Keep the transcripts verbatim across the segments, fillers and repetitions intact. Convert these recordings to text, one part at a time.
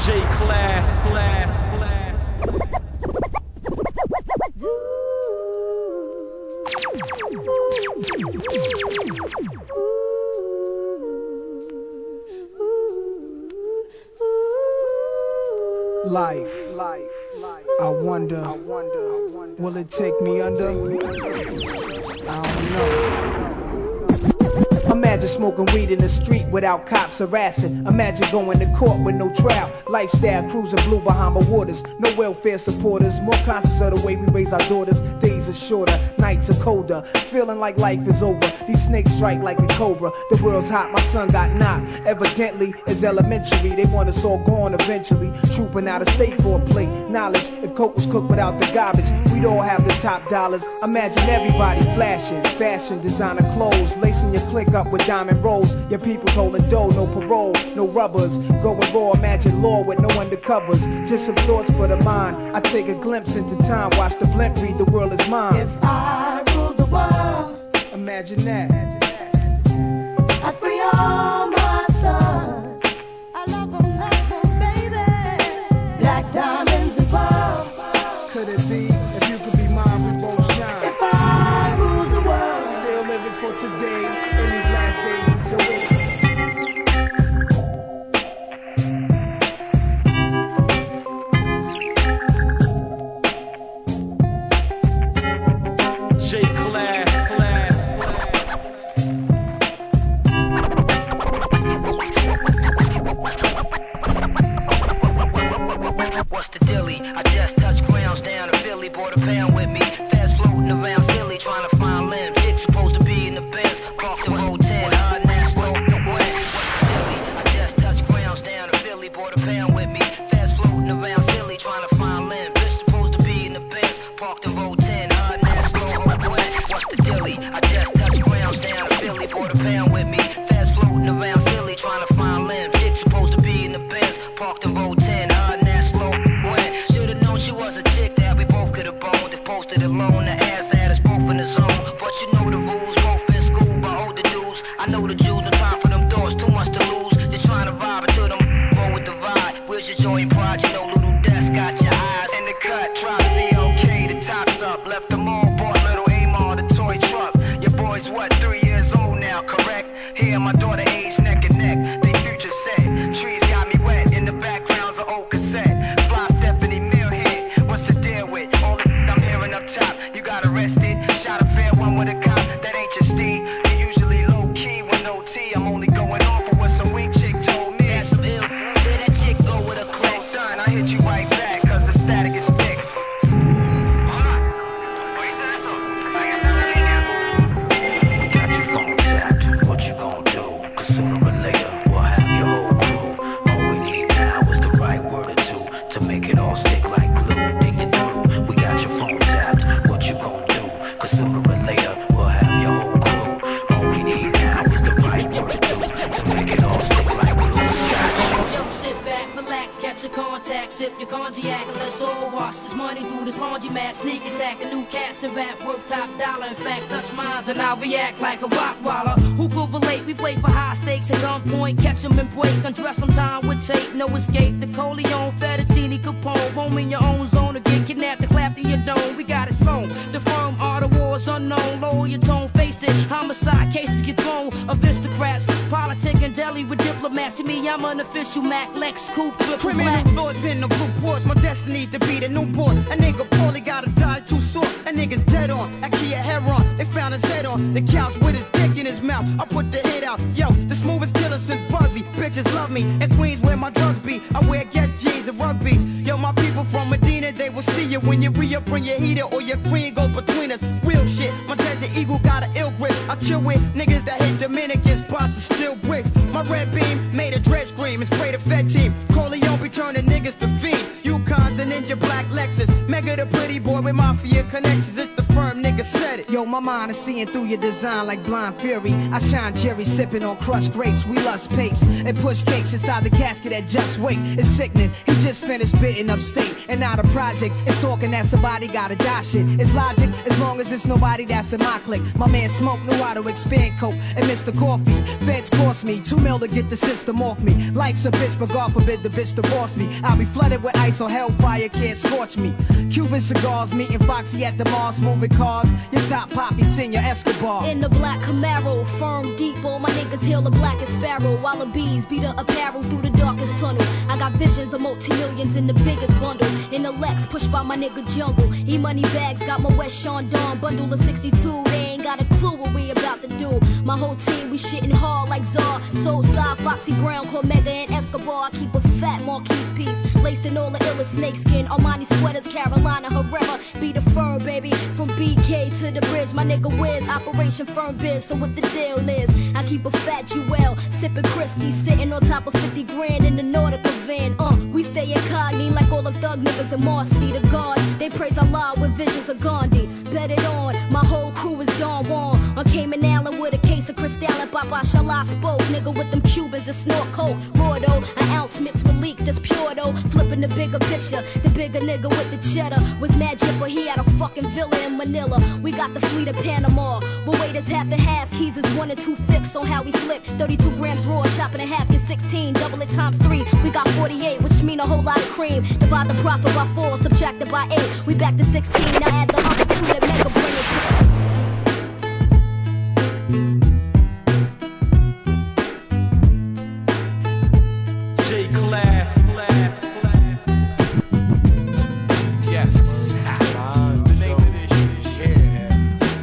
J-Class, class, class. Life, life, life. I wonder, I wonder, will it take me under? I don't know. Imagine smoking weed in the street without cops harassing. Imagine going to court with no trial. Lifestyle cruising blue Bahama waters. No welfare supporters. More conscious of the way we raise our daughters. Days are shorter, nights are colder. Feeling like life is over. These snakes strike like a cobra. The world's hot, my son got knocked. Evidently, it's elementary. They want us all gone eventually. Trooping out of state for a plate. Knowledge, if coke was cooked without the garbage, we'd all have the top dollars. Imagine everybody flashing. Fashion, designer clothes. Lacing your click up with diamond rolls. Your people's holding dough, no parole, no rubbers. Going raw, imagine law with no undercovers. Just some thoughts for the mind. I take a glimpse into time, watch the blimp read the world is mine. If I ruled the world, imagine that. I'd free all my sons. I love them, love them, baby. Black diamonds and pearls. Could it be, if you could be mine, we both shine. If I ruled the world, still living for today, in these last days until it. J-Class, class, What's the dilly? I just touched grounds down in Philly, bought a pound with me. Fast floating around silly, trying to find limbs. Chick's supposed to be in the Benz, parked the road ten, uh, Nassau, West. What's the dilly? I just touched grounds down in Philly, bought a pound with me. Fast floating around silly, trying to find limbs. Bitch supposed to be in the Benz, parked the road ten, uh, Nassau, West. What's the dilly? I just touched grounds down in Philly, bought a pound with me. Fast floating around silly, trying to find limbs. Chick's supposed to be in the Benz, parked the road ten, uh, Nassau, West. Should've known she was a chick that we both could've boned. If posted alone, the ass had us both in the zone. But you know the rules, both in school by older dudes. I know the Jews, no time for them doors, too much to lose. Just trying to vibe until them roll with the vibe. Where's your joy and pride? You know little desk got your eyes in the cut. Try to be okay, the top's up. Left them all, bought little Amar, the toy truck. Your boy's what, three years old now, correct? Here my daughter age neck and neck. They future set, trees got me wet. In the background's an old cassette. Fly Stephanie Mill hit, what's the deal with all the I'm hearing up top? You got arrested, shot a fair one with a cop. That ain't your steed. You usually low key with no T. I'm only going off for what some weak chick told me. That's some ill. Let that chick go with a click. Done, I hit you right back, cause the static is thick. Got your phone tapped, what you gon' do? Cause sooner or later we'll have your whole crew. All we need now is the right word or two to make it all stick like glue. Dig it through, we got your phone tapped, what you gon' do? Cause sooner or later we'll have your whole crew. All we need now is the right word or two to make it all stick like glue. Yo, sit back, relax, catch your contact, sip your cognac, and let's all wash this money through this laundromat. Sneak attack, a new cats and rap worth top dollar. In fact, touch mines and I'll react like a rock waller. Who could relate? We play for high stakes at gunpoint, catch them and break, undress them time with tape, no escape. The Coleon, Fettuccine, Capone, home in your own zone to get kidnapped and clapped in your dome. We got it sewn. The firm are the wars unknown. Lower your tone, face it. Homicide cases get thrown. Aristocrats, politic and deli with diplomats. See me, I'm an official Mac Lex Coupe. Criminal thoughts in the reports, my destiny's to be the Newport. A nigga poorly got a die too short. A nigga's dead on, I Kia Heron. They found his head on the couch with his dick in his mouth. I put the hit out, yo, the smoothest killer since Bugsy. Bitches love me, and Queens where my drugs be. I wear Guess jeans and rugbies. Yo, my people from Medina, they will see you when you re-up, bring your heater or your queen go between us. Real shit, my Desert Eagle got an ill grip. I chill with niggas that hit Dominicans, pots and steel bricks. My red beam made a dread scream and spray the Fed team. Corleone be turning niggas to fiends. Yukons and Ninja Black Lexus. Mega the pretty boy with mafia connections. It's the firm nigga nigga said it. Yo, my mind is seeing through your design like blind fury. I shine Jerry sipping on crushed grapes. We lust papes and push cakes inside the casket that just wait. It's sickening. He just finished bidding upstate and now the projects is talking that somebody gotta die shit. It's logic as long as it's nobody that's in my clique. My man Smoke knew how to expand coke and Mister Coffee. Feds cost me two mil to get the system off me. Life's a bitch, but God forbid the bitch divorce me. I'll be flooded with ice or hellfire can't scorch me. Cuban cigars, meeting Foxy at the Mars, moving cars. Your top poppy, Senior Escobar. In the black Camaro, firm deep, all my niggas hail the blackest sparrow. While the bees beat the apparel through the darkest tunnel. I got visions of multi-millions in the biggest bundle. In the Lex, pushed by my nigga Jungle. E-money bags, got my West Sean Dawn bundle of sixty-two. They ain't got a clue what we about to do. My whole team, we shitting hard like Czar. Soulside, Foxy Brown, Cormega, and Escobar. I keep a fat Marquise piece. Laced in all the illest snakeskin. Armani sweaters, Carolina Herrera. Be the firm, baby. From B K to the bridge, my nigga Wiz. Operation Firm Biz, so what the deal is. I keep a fat Jewel. Sipping Christie, sitting on top of fifty grand in the Nautica van. Uh, we stay incognito like all them thug niggas in Marcy. The God, they praise Allah with visions of Gandhi. Bet it on, my whole crew is Don Juan. On Cayman Island with a case of Cristal and Baba Shala spoke. Nigga with them Cubans that snort coke. Raw though, an ounce mixed with leak that's pure though. Flipping the bigger picture, the bigger nigga with the cheddar was mad jipper. He had a fucking villa in Manila. We got the fleet of Panama. But wait, it's half and half. Keys is one and two fifths on how we flip. thirty-two grams raw, chopping in half is sixteen. Double it times three, we got forty-eight, which mean a whole lot of cream. Divide the profit by four, subtract it by eight. We back to sixteen, now add the other two that make a bring it to. Class, class, class. Yes. Uh, the name of this shit here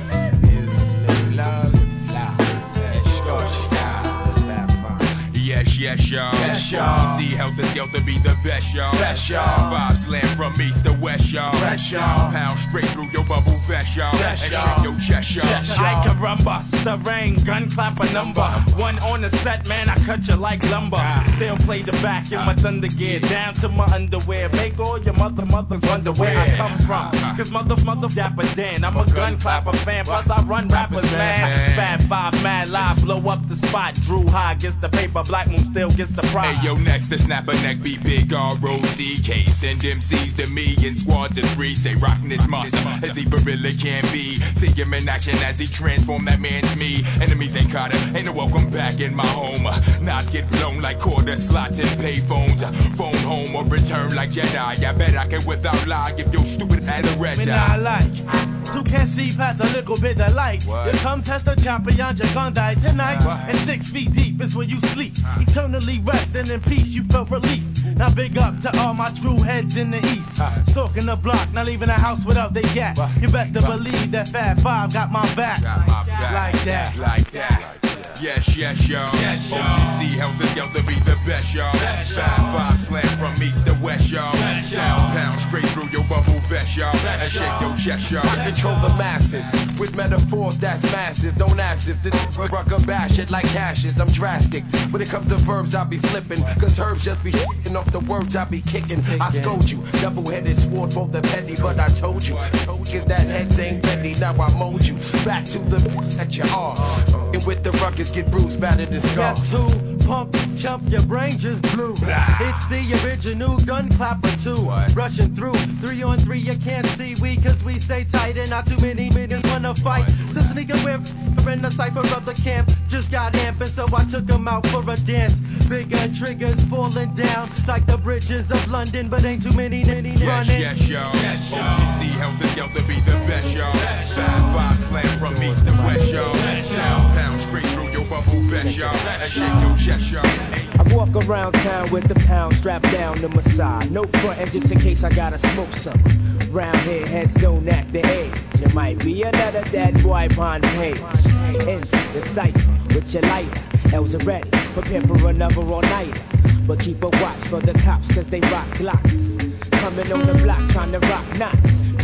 is Live Love, Live Loud. Let's go, let's have fun. Yes, yes, y'all. Yes, y'all. See Helter Skelter be the best, y'all. Best, y'all. Five slam from east to west, y'all. Fresh, y'all. Pound straight through your bubble vest, y'all. Fresh, and y'all. shake your chest, y'all. Chest, Like a rumba, serene, gun clapper number. One on the set, man, I cut you like lumber. Still play the back in my thunder gear, down to my underwear. Make all your mother mothers wonder where I come from. Cause mother, mother, dapper Dan. I'm a gun clapper fan, plus I run rappers, man. Fat Five, mad live, blow up the spot. Drew High gets the paper, Black Moon still gets the prize. Hey, yo, next to snap a neck, be big R O C K. Send M Cs to me in squads of three. Say rockin' this monster as he really can be. See him in action as he transform that man to me. Enemies ain't caught him, ain't no welcome back in my home. Knots get blown like quarter slots and payphones. Phone home or return like Jedi. I bet I can without lie give your stupid head a red Me eye. not like two can't see past a little bit of light. What? You come test the champion, you're gonna die tonight. What? And six feet deep is where you sleep. Eternally resting in peace, you felt relief. Now big up to all my true heads in the east. Stalking the block, not leaving the house without they gat. You best to believe that Fat Five got my back. Got my back. Like that. Like that. Yes, yes, y'all. Yes, y'all. O P C Helter Skelter be the best, y'all. Best, y'all. Five, five slam from east to west, y'all. Best, Sound y'all. pound straight through your bubble vest, y'all. Best, And shake y'all. your chest, y'all. I control the masses with metaphors that's massive. Don't ask if the rucker bash it like ashes. I'm drastic. When it comes to verbs, I be flipping. Cause herbs just be shitting off the words I be kicking. I scold you. Double-headed sword for the petty, but I told you. Cause that heads ain't ready. Now I mold you. Back to the that you are. And with the ruckus get bruised, battered and scarred. Guess who? Pump, chump, your brain just blew. It's the original gun clapper too. What? Rushing through, three on three, you can't see we cause we stay tight and not too many minions wanna fight. So sneaking with in the cipher of the camp, just got amping so I took him out for a dance. Bigger triggers falling down like the bridges of London, but ain't too many many Yes, running. yes, y'all. Yes, y'all. O P C Helter Skelter be the best, y'all. Five, five slam from east to west, y'all. Sound pound straight through your bubble vest, y'all. And shake your chest, y'all. I walk around town with the pound strapped down to my side. No frontin' just in case I gotta smoke some. Round here, heads don't act the age. It might be another dead boy on page. Into the cipher with your lighter. L's are ready, prepare for another all-nighter. But keep a watch for the cops, cause they rock glocks. Coming on the block, trying to rock knots.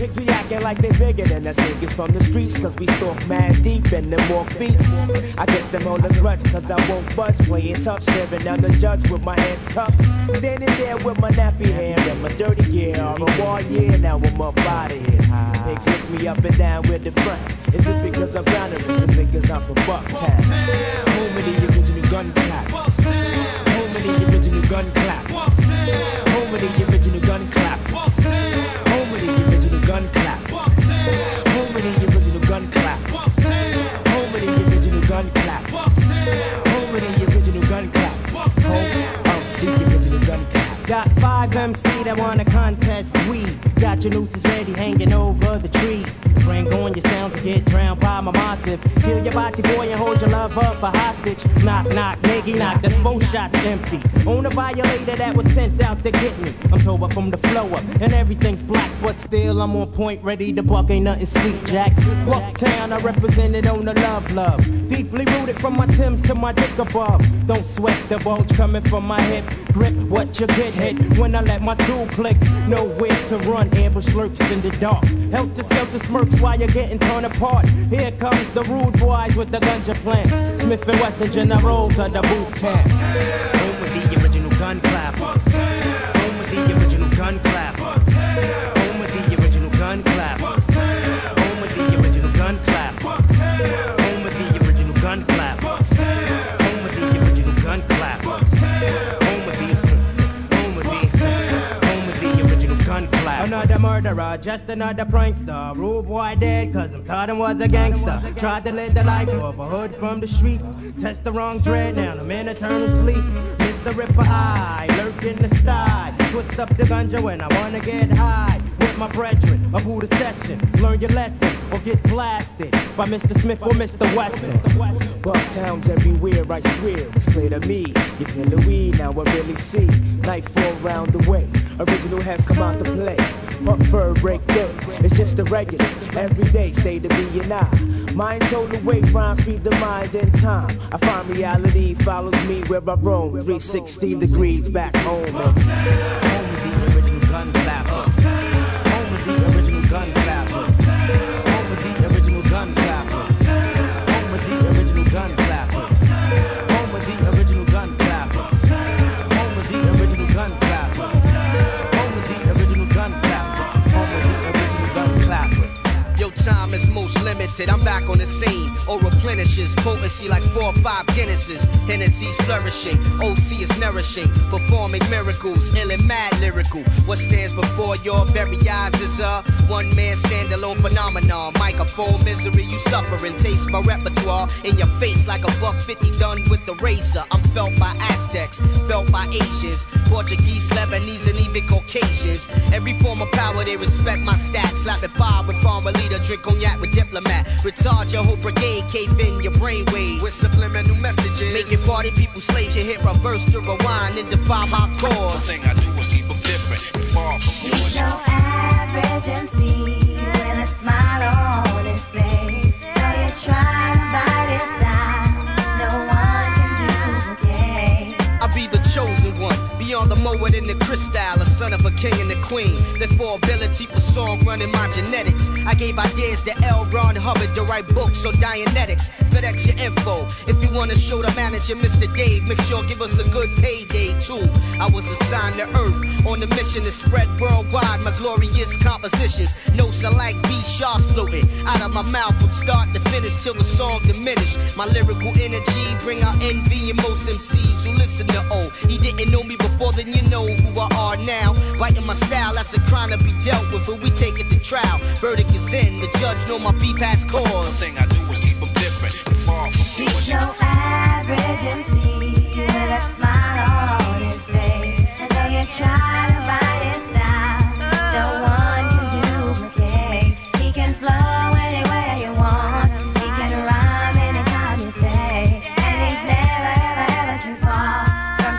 Pigs be acting like they bigger than us niggas from the streets, cause we stalk mad deep and them walk beats. I guess them all a grudge, cause I won't budge. Playing tough, staring down the judge with my hands cupped. Standing there with my nappy hair and my dirty gear. All a war year, now I'm up out of here. Pigs lift me up and down with the front. Is it because I'm down or is it because I'm from Bucktown? Home of the original gun clappers. Home of the original gun clappers. Home of the original gun clappers. Home of the original gun clappers. Home of the original gun clappers. Home of the original gun clappers. Home of the original gun clappers. Home of the original gun clappers. Got five M C that wanna contest we. Got your nooses ready hanging over the trees. Bring on your sounds and get drowned by my massive. Kill your body boy and hold your lover for hostage. Knock, knock, nigga, knock, that's four shots empty. On a violator that was sent out to get me. I'm tore up from the flow up and everything's black, but still I'm on point, ready to buck, ain't nothing sweet, Jack. Bucktown, I represented on the love, love. Deeply rooted from my Timbs to my dick above. Don't sweat the bulge coming from my hip. Grip what you get hit when I let my tool click. Nowhere to run, ambush lurks in the dark. Helter skelter smirks while you're getting torn apart. Here comes the rude boys with the ganja plants. Smith and Wesson generals of the boot camps. Home with the original gun clappers. Home with the original gun clappers. Home with the original gun clappers. Home with the original gun clappers. Home with the original gun clappers. Home with the original gun clappers. Home with the home with the home with the original gun clappers. Another murderer, just another prankster. Rude boy dead, cause I'm taught him was a gangster. Tried to live the life of a hood from the streets. Test the wrong dread, now I'm in eternal sleep. Mister Ripper eye, lurk in the sty. Twist up the ganja when I wanna get high. With my brethren, a Buddha session. Learn your lesson or get blasted by Mister Smith or Mister Wesson. Bucktown's everywhere, I swear. It's clear to me. You feel the weed, now I really see. Nightfall round the way. Original has come out to play. Puck fur break day. It's just the regulars. Every day stay to be and I. Mind told the way, rhymes feed the mind in time. I find reality follows me where I roam. three sixty degrees back home. And home is the original gun clappers. Home is the original gun clappers. Home is the original gun clappers. Home is the original gun clappers. Home is the original gun clappers. Home is the original gun clappers. Home is the original gun clappers. Home is the original gun clappers. Yo, time is most limited. I'm back on the scene. Or replenishes potency like four or five Guinnesses. Hennessy's flourishing. O C is nourishing. Performing miracles. Ill and mad lyrical. What stands before your very eyes is a one man standalone phenomenon. Microphone misery you suffering. Taste my repertoire in your face like a buck fifty done with the razor. I'm felt by Aztecs. Felt by Asians. Portuguese, Lebanese, and even Caucasians. Every form of power they respect my stats. Slapping fire with farmer leader. Drink cognac with diplomat. Retard your whole brigade, cave in your brainwaves with subliminal messages. Making party people slaves. You hit reverse to rewind and defy my cause. The thing I do is keep them different and far from bullshit. He's so average and see with a smile on his face. Though you try to bite his side, no one can duplicate. I'll be the chosen one. Beyond the mower than the crystal, a son of a king and a queen. Therefore ability for song running my genetics. I gave ideas to L. Ron Hubbard to write books on Dianetics. FedEx your info. If you want to show the manager, Mister Dave, make sure give us a good payday too. I was assigned to Earth on the mission to spread worldwide my glorious compositions. Notes are like B-sharps floating out of my mouth from start to finish till the song diminish. My lyrical energy bring out envy in most M Cs who listen to O. He didn't know me before, then you know who I are now. Biting my style, that's a crime to be dealt with, but we take it to trial. Verdict is in, the judge know my beef has cause. The thing I do is keep them different and far from bullshit. He's no average M C with a smile on his face. And though you try to bite his style, no one can duplicate. He can flow anywhere you want. He can rhyme anytime you say. And he's never, ever, ever too far from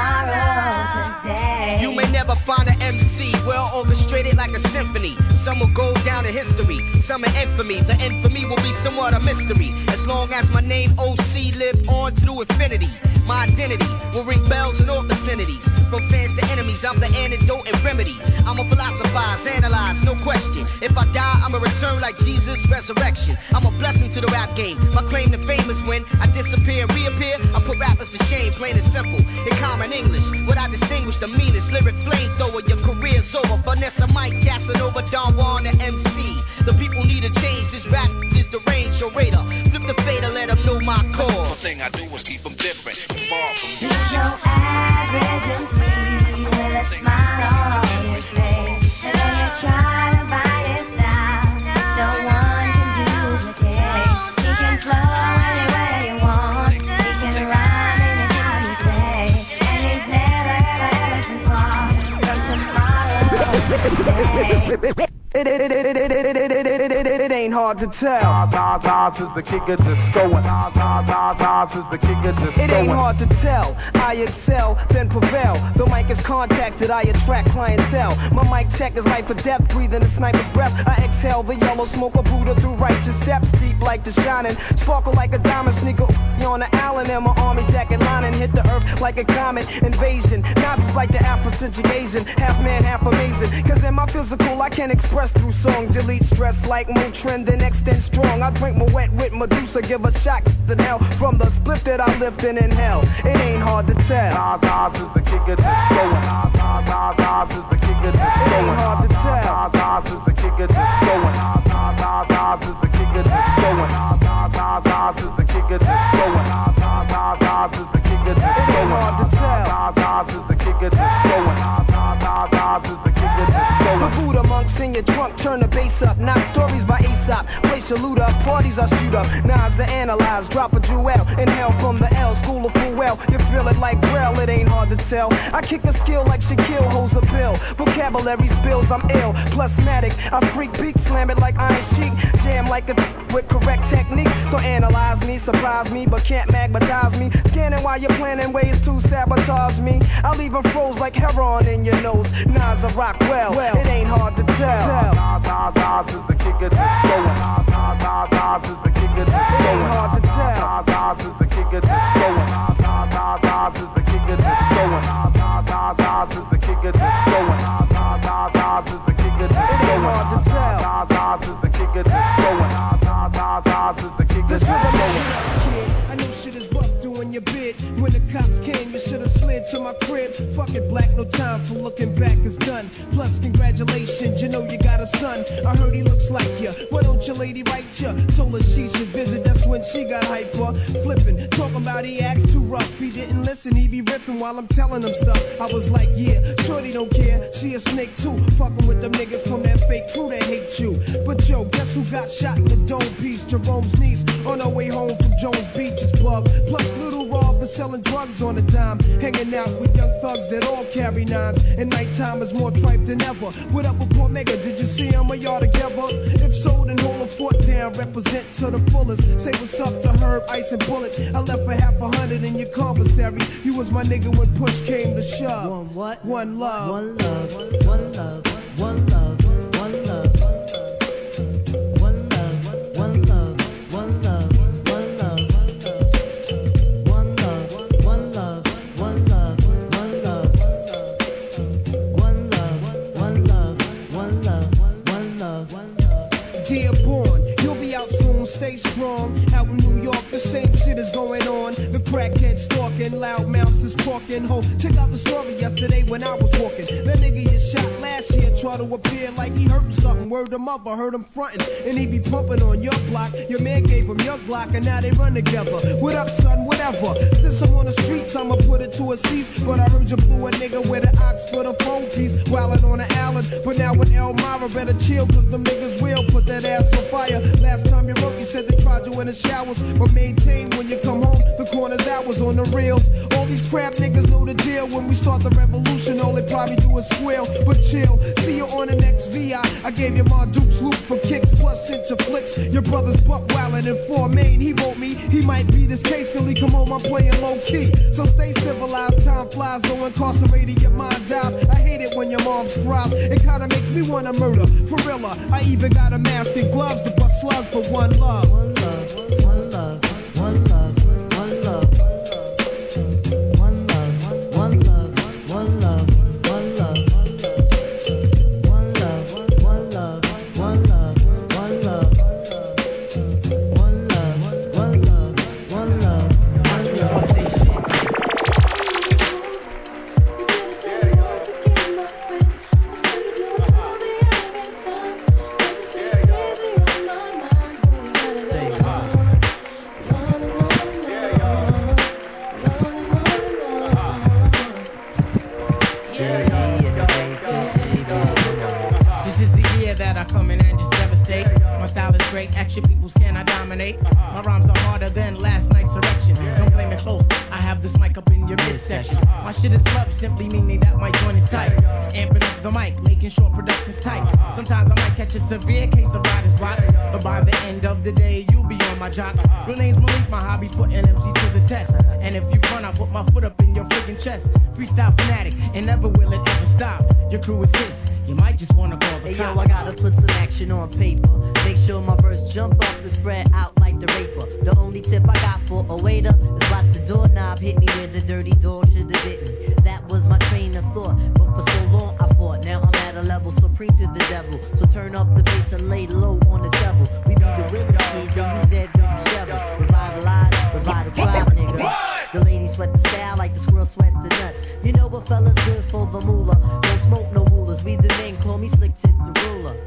tomorrow today. You may never find an M C well orchestrated like a symphony. Some will go down in history, some in infamy. The infamy will be somewhat a mystery. As long as my name O C lived on through infinity, my identity will ring bells in all vicinities. From fans to enemies, I'm the antidote and remedy. I'm a philosophize, analyze, no question. If I die, I'ma return like Jesus' resurrection. I'm a blessing to the rap game. My claim to fame is when I disappear and reappear. I put rappers to shame, plain and simple. In common English, what I distinguish the meanest. Lyric flamethrower, your career's over. Vanessa Mike, Casanova, Don Juan, the M C. The people need a change. This rap is the range, your radar. Flip the fader, let them know my cause. One thing I do is keep them different and far from Not your average M C with a smile on his face. And when you try to bite his style, no one can duplicate. He can flow any way you want. He can rhyme anytime you say. And he's never ever too far from tomorrow. It, it, it, it, it, it, it, it, it, it, it, it ain't hard to tell. Oz, Oz, Oz is the kicker that's going. Oz, Oz, Oz, Oz is the kicker that's going. It ain't hard to tell. I excel, then prevail. The mic is contacted, I attract clientele. My mic check is life or death, breathing a sniper's breath. I exhale the yellow smoke of Buddha through righteous steps, deep like the shining, sparkle like a diamond sneaker on the island, and my army jacket lining hit the earth like a comet invasion. Nazis like the Afrocentric Asian, half man, half amazing. Cause in my physical, I can express through song, delete stress like Motrin, then extend strong. I drink my wet with Medusa, give a shot to hell from the split that I lived in in hell. It ain't hard to tell. Oz, Oz is the kicker that's going. Oz, Oz, Oz is the kicker that's going. It ain't hard to tell. Oz, Oz is the kicker that's going. Oz, Oz, Oz is the kicker that's going. Oz, Oz, Oz is the kicker that's going. Oz, Oz, Oz is the kicker that's going. It ain't hard to tell. Oz, Oz is the kicker that's going. Oz, Oz, Oz is the kicker that's going. The Buddha monks in your trunk, turn the bass up. Not stories by Aesop. Place your loot up, parties I shoot up. Nas to analyze, drop a jewel. Inhale from the L, school of full well. You feel it like Braille, it ain't hard to tell. I kick a skill like Shaquille holds a bill. Vocabulary spills, I'm ill. Plusmatic, I freak beat, slam it like Iron Sheik. Jam like a with correct technique. So analyze me, surprise me, but can't magnetize me. Scanning while you're planning ways to sabotage me. I leave them froze like heroin in your nose. Nas a rock well, well, it ain't hard to tell. Oz, Oz, Oz is the kicker that's going. Oz, Oz, Oz is the kicker that's It going. ain't hard to tell. Oz, Oz is the kicker that's going. Oz, Oz, Oz is the kicker that's going. Oz, Oz, Oz is the kicker that's going. Oz, Oz, Oz is the kicker that's It going. ain't hard to tell. Oz, Oz is the kicker that's going. Oz, Oz, Oz is the kicker This that's rhythm going. ain't up, kid. I know shit is rough doing your bid. When the cops came, you should've slid to my crib. Fuck it, black, no time for looking back, it's done. Plus, congratulations, you know you got a son. I heard he looks like ya. Why don't your lady write ya? Told her she should visit, that's when she got hyper. Flipping, talking about he acts too rough. He didn't listen, he be riffing while I'm telling him stuff. I was like, yeah, shorty don't care. She a snake too. Fucking with them niggas from that fake crew that hate you. But yo, guess who got shot in the dome piece? Jerome's niece on her way home from Jones Beach is bugged. Plus, Little Rob is selling drugs on a dime. Hanging out with young thugs that all carry nines. And nighttime is more tripe than ever. What up with Poor Mega? Did you see him or y'all together? If so, then hold a foot down. Represent to the fullest. Say what's up to Herb, Ice, and Bullet. I left for half a hundred in your commissary. You was my nigga when push came to shove. One what? One love. One love. One love. One love. One love. One love. One love. One love. One love. One love. One love. One love. One love. One love. One love. One love. One love. One love. Dear born, you'll be out soon, stay strong. Out in New York, the same shit is going on. The crackhead stalking, loud mouths is talking. Ho, check out the story yesterday when I was walking. That nigga you shot last year try to appear like he hurt something. Word him up, I heard him frontin'. And he be pumping on your block. Your man gave him your Glock and now they run together. What up, son, whatever. Since I'm on the streets, I'ma put it to a cease. But I heard you blew a nigga with an ox for the phone piece. Wildin' on the island, but now with Elmira better chill. Cause them niggas will put that ass on fire. Last time you wrote, you said they tried you in the showers. But maintain when you come home, the corner's hours on the reels. All these crap niggas know the deal. When we start the revolution, all they probably do is squeal. But chill, see you on the next V I. I gave you my Duke's loop for kicks, plus sent your flicks. Your brother's buck wildin' in four Main. He wrote me, he might be this case till he come home, I'm playing low key. So stay civilized, time flies, no incarcerated, your mind dies. I hate it when your mom's cries. It kinda makes me wanna murder, for real. I even got a mask and gloves to bust slugs for one love. One love. One love. One love. One love. One love. One love. One love. One love. This is the year that I come in and just devastate. My style is great, action peoples can I dominate. My rhymes are harder than last night's erection. Don't blame it close, I have this mic up in your midsection. My shit is love, simply meaning that my joint is tight. Amping up the mic, making sure production's tight. Sometimes I might catch a severe case of writer's block, but by the end of the day, you'll be on my jock. Real name's Malik, my hobby's putting M Cs to the test. And if you front, I put my foot up in your friggin' chest. Freestyle fanatic, and never will it ever stop. Your crew is his, you might just wanna call the hey, cop. yo, I gotta put some action on paper. Make sure my verse jump up and spread out like the raper. The only tip I got for a waiter is watch the doorknob hit me where the dirty dog should have bit me. That was my train of thought, but for so long I fought. Now I'm at a level supreme to the devil. So turn up the bass and lay low on the treble. We be the Willie kids and you dead with the shovel. Revitalize, revitalize, nigga. The ladies sweat the style like the squirrel sweat the nuts. You know what fella's good for the moolah. Don't smoke no rulers. We the men, call me Slick Tip the ruler.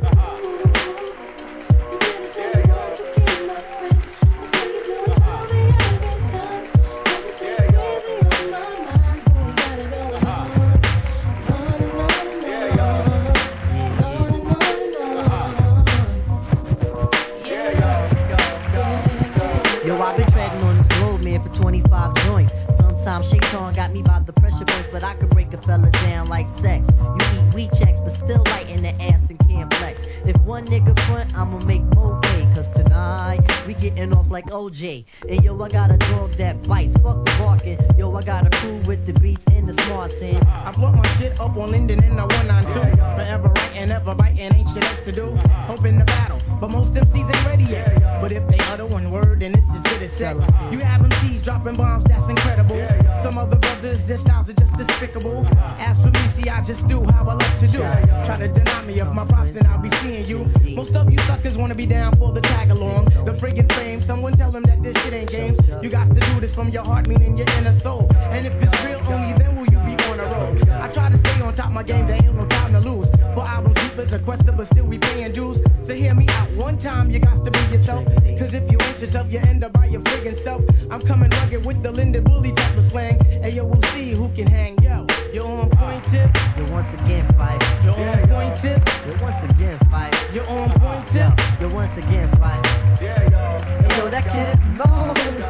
Yo, I've been treading on this globe, man, for twenty-five joints. Sometimes Shaitan got me by the pressure points, but I could break a fella down like sex. You eat wheat checks, but still light in the ass and can't flex. If one nigga front, I'ma make more pay. Cause tonight, we getting off like O J. And yo, I got a dog that bites, fuck the barking. Yo, I got a crew with the beats and the smarts in. I brought my shit up on Linden in the one nine two. Forever writing, ever biting, ain't shit else to do. Hoping to battle, but most M Cs ain't ready yet. But if they utter one word, then this is good as set. You have M Cs dropping bombs, that's incredible. Some other brothers, their styles are just despicable. As for me, see, I just do how I love to do. Try to deny me of my props and I'll be seeing you. Most of you suckers wanna be down for the tag along. The friggin' fame, someone tell them that this shit ain't games. You got to do this from your heart, meaning your inner soul. And if it's real, only then will you be on a roll. I try to stay on top of my game, there ain't no time to lose. For albums, deep as a quester, but still we paying dues. So hear me out one time, you got to be yourself. Cause if you ain't yourself, you end up by your friggin' self. I'm coming rugged with the Linden Bully type of slang. And yo, we'll see who can hang. Yo, you're on point tip. You're once again fight. You're on point tip. You're once again fight. You're on point tip. You're once again fight. Yeah, yo. Hey, yo, that kid is marvelous.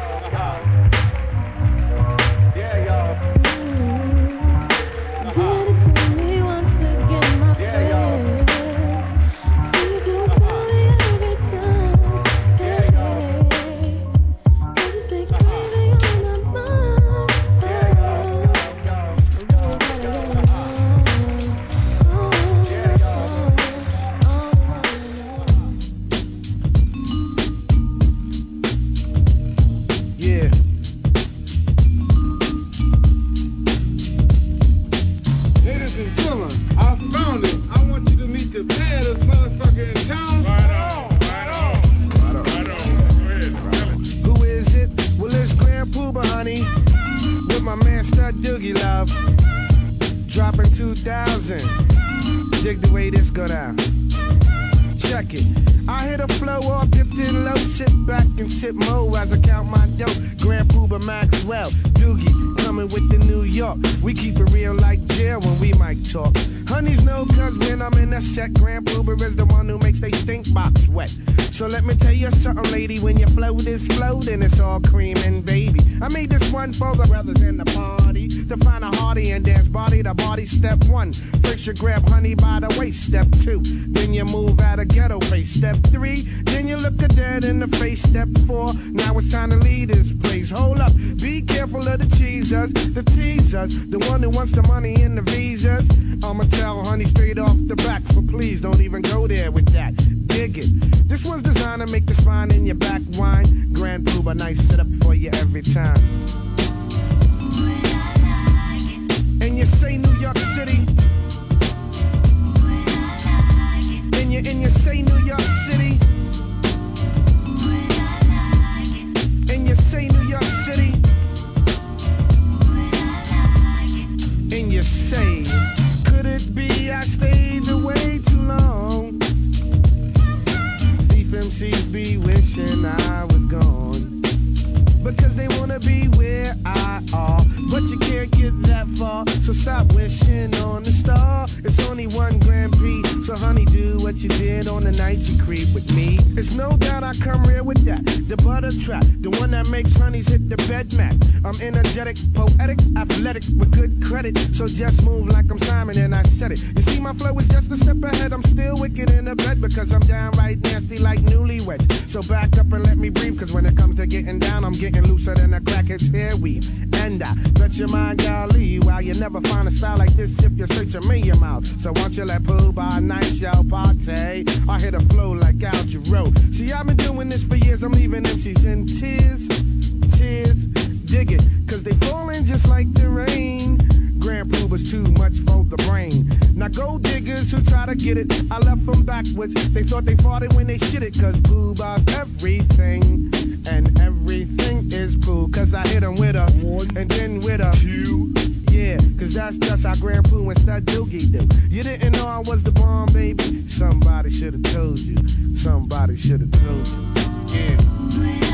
Yeah, yo. Did it to me once again, my friends. Sweet to tell me every time. Hey, hey. Cause you stay crazy on my mind. Yeah. Ladies and gentlemen, I found it. I want you to meet the baddest motherfucker in town. Right on, right on, right on, right on. Go ahead, tell it. Who is it? Well, it's Grand Pooba, honey. With my man Stud Doogie Love. Dropping two thousand. Dig the way this go down. Check it. I hit a flow all dipped in low. Sit back and sip mo as I count my dough. Grand Pooba Maxwell, Doogie, coming with the New York. We keep it real like jail when we might talk. Honeys know cause when I'm in a set, Grand Pooba is the one who makes they stink box wet. So let me tell you something, lady, when your flow is flow, then it's all cream and baby. I made this one for the brothers in the party to find a hearty and dance body to body. Step one, first you grab honey by the waist. Step two, then you move at a ghetto pace. Step three, then you look her dead in the face. Step four, now it's time to leave this place. Hold up, be careful of the cheesers, the teasers, the one who wants the money and the visas. I'ma tell honey straight off the back, but please don't even go there with that. Dig it. This one's designed to make the spine in your back whine. Grand Pooba, nice setup for you every time. And you say New York City. And you, and you say New York City. And you say New York City. And you say, could it be I stayed away too long? Thief M Cs be wishing I was gone, because they wanna be where I are, but you can't get that far. So stop stop wishing on the star. It's only one Grand Prix, so honey, do what you did on the night you creep with me. It's no doubt I come real with that. The butter trap, the one that makes honeys hit the bed mat. I'm energetic, poetic, athletic, with good credit. So just move like I'm Simon and I said it. You see my flow is just a step ahead. I'm still wicked in the bed because I'm downright nasty like newlyweds. So back up and let me breathe, cause when it comes to getting down, I'm getting looser than a crackhead's hair weave. And I bet your mind, golly, while you never find a style like this if you're searching me your mouth. So won't you let Pooh by a nice y'all party? I hit a flow like Al Jarreau. See, I've been doing this for years, I'm leaving M Cs in tears, tears, dig it, cause they falling just like the rain. Grand Pooh was too much for the brain. Now gold diggers who try to get it, I left them backwards. They thought they fought it when they shit it, cause Pooh buys everything. And everything is Pooh, cause I hit them with a one and then with a two. Yeah, cause that's just how Grand Pooh and Stud Doogie do. You didn't know I was the bomb, baby? Somebody should've told you. Somebody should've told you. Yeah.